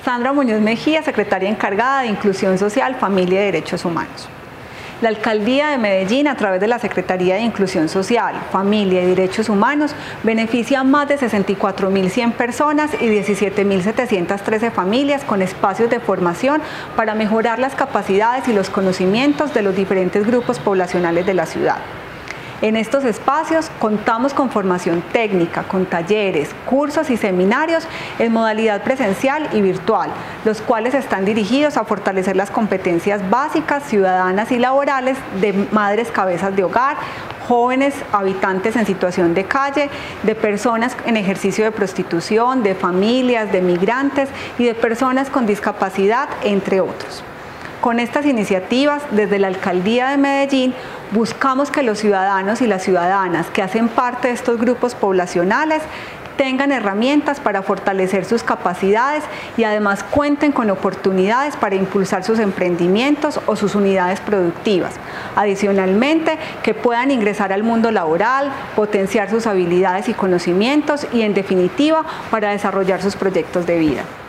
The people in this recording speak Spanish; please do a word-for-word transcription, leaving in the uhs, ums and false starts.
Sandra Muñoz Mejía, secretaria encargada de Inclusión Social, Familia y Derechos Humanos. La Alcaldía de Medellín, a través de la Secretaría de Inclusión Social, Familia y Derechos Humanos, beneficia a más de sesenta y cuatro mil cien personas y diecisiete mil setecientas trece familias con espacios de formación para mejorar las capacidades y los conocimientos de los diferentes grupos poblacionales de la ciudad. En estos espacios contamos con formación técnica, con talleres, cursos y seminarios en modalidad presencial y virtual, los cuales están dirigidos a fortalecer las competencias básicas, ciudadanas y laborales de madres cabezas de hogar, jóvenes habitantes en situación de calle, de personas en ejercicio de prostitución, de familias, de migrantes y de personas con discapacidad, entre otros. Con estas iniciativas, desde la Alcaldía de Medellín, buscamos que los ciudadanos y las ciudadanas que hacen parte de estos grupos poblacionales tengan herramientas para fortalecer sus capacidades y además cuenten con oportunidades para impulsar sus emprendimientos o sus unidades productivas. Adicionalmente, que puedan ingresar al mundo laboral, potenciar sus habilidades y conocimientos y, en definitiva, para desarrollar sus proyectos de vida.